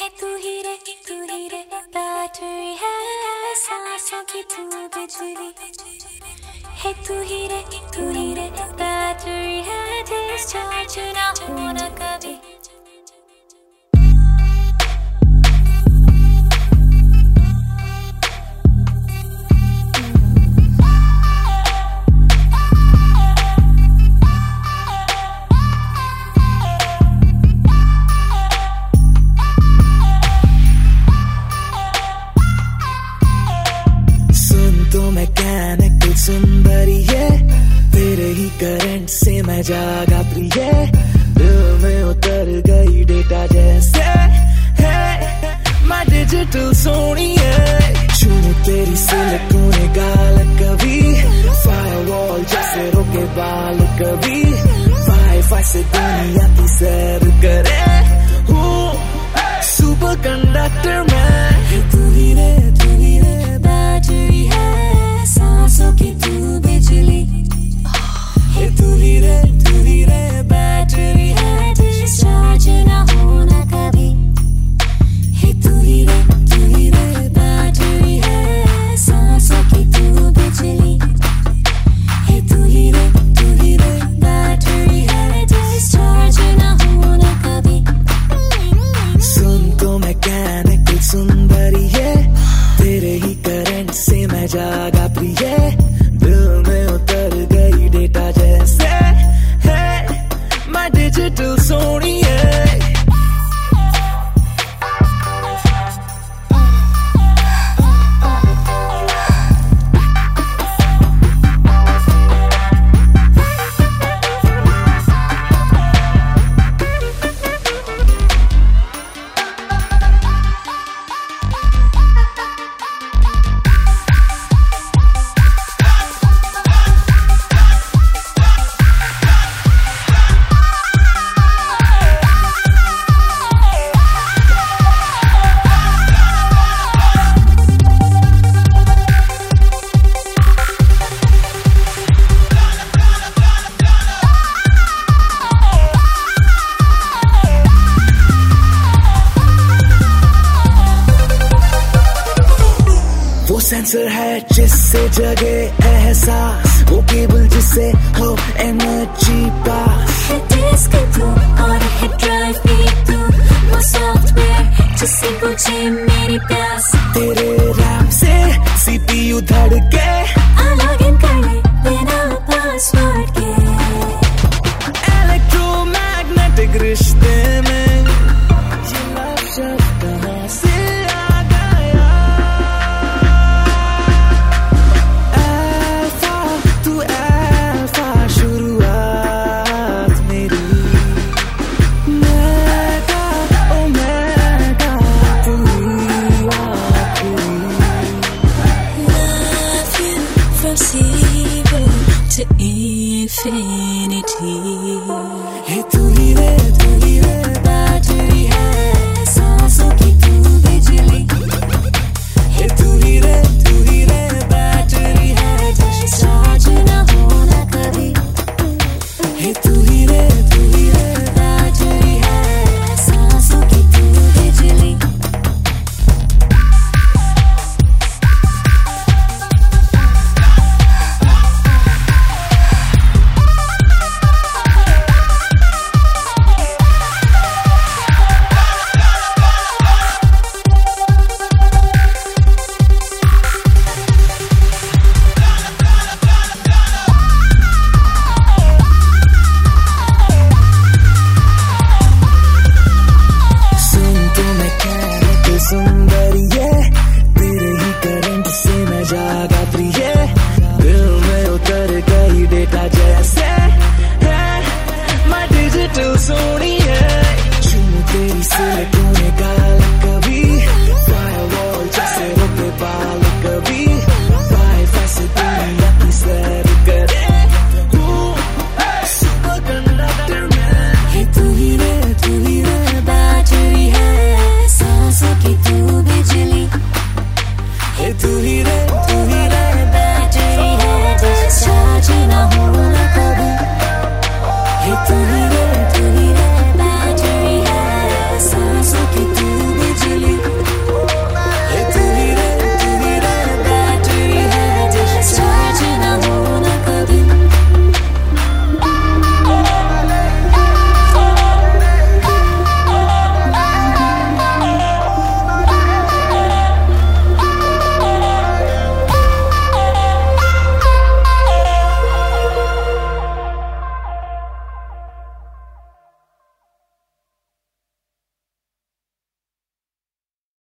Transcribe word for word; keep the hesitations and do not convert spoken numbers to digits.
तू ही रे तू ही रे बैटरी है सांसों की तू बिजली है तू ही रे तू ही रे बैटरी है डिस्चार्ज ना होना कभी तो मैकेनिकल सुंदरी है तेरे ही करंट से मैं जागा प्रिय दिल में उतर गई डेटा जैसे है मैं डिजिटल सोनी है छू तेरी सिलिकॉन गाल कभी फायरवॉल जैसे रोके बाल कभी वाईफाई से दुनिया की सैर करे हूँ सुपर कंडक्टर मैं तू ही रे तू ही रे बैटरी है सांसों की तू बिजली है तू ही रे तू ही रे बैटरी है डिस्चार्ज ना होना कभी है तू ही रे तू ही रे बैटरी है सांसों की तू बिजली है तू ही रे तू ही रे बैटरी है डिस्चार्ज ना होना कभी सुन तो मैकेनिकल सुंदरी है तेरे ही करंट से मैं जागा प्रिय दिल में उतर गई डेटा जैसे है मैं डिजिटल सोनी है सेंसर है जिससे जगे एहसास वो केबल जिससे हो एनर्जी पास है डिस्क तू और है ड्राइव भी तू वो सॉफ्टवेयर जिससे बुझे मेरी प्यास तेरे रैम से सीपीयू धड़के आ लॉग इन कर ले बिना पासवर्ड के इलेक्ट्रोमैग्नेटिक रिश्ते में ये लव शब्द कहाँ से आ गया Zero to infinity.